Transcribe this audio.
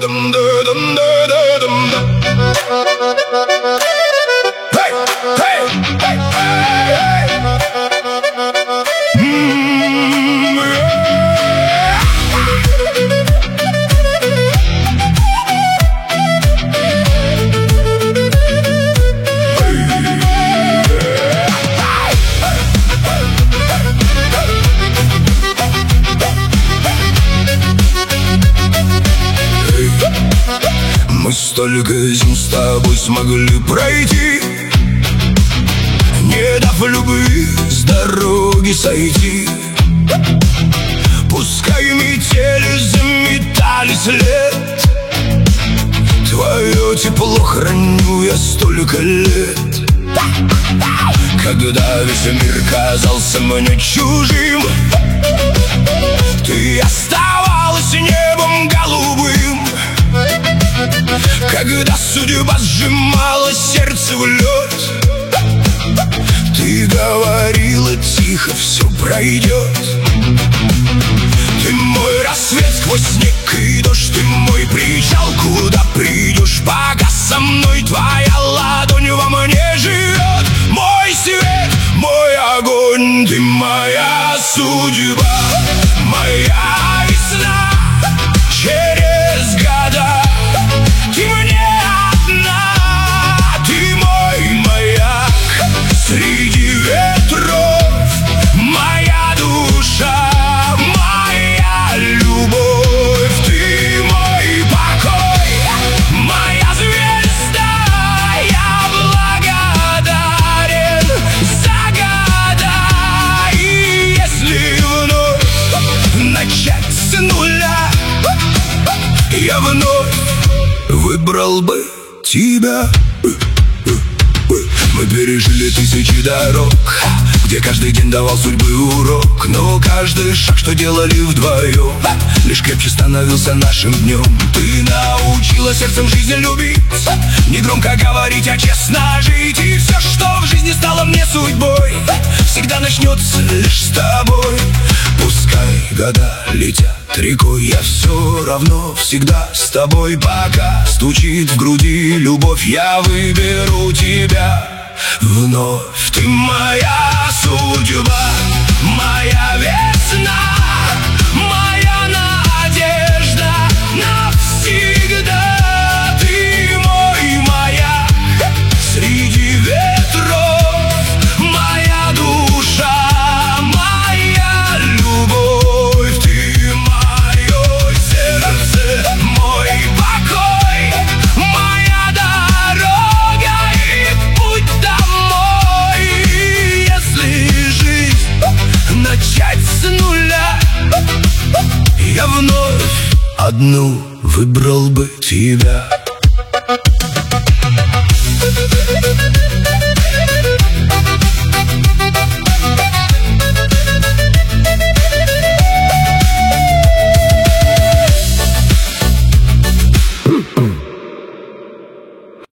Мы столько зим с тобой смогли пройти, не дав любви с дороги сойти. Пускай метели заметали след, твое тепло храню я столько лет. Когда весь мир казался мне чужим, ты оставалась небом голубым. Когда судьба сжимала сердце в лед, ты говорила тихо, все пройдет. Ты мой рассвет сквозь снег и дождь, ты мой причал, куда придешь, пока со мной твоя ладонь во мне живет. Мой свет, мой огонь, ты моя судьба, моя весна. Через года ты мне одна, ты мой маяк среди ветров, моя душа, моя любовь. Ты мой покой, моя звезда, я благодарен за года. И если вновь начать с нуля, я вновь выбрал бы тебя. Мы пережили тысячи дорог, где каждый день давал судьбы урок. Но каждый шаг, что делали вдвоем, лишь крепче становился нашим днем. Ты научила сердцем жизнь любить, не громко говорить, а честно жить. И все, что в жизни стало мне судьбой, всегда начнется лишь с тобой. Пускай года летят рекой, я все равно всегда с тобой. Пока стучит в груди любовь, я выберу тебя вновь. Ты моя судьба, моя весна, моя надежда навсегда. Ты мой маяк среди ветров, моя душа, моя любовь. Ты мое сердце, мой покой, моя дорога и путь домой. Если жизнь начать с нуля, я вновь одну выбрал бы тебя.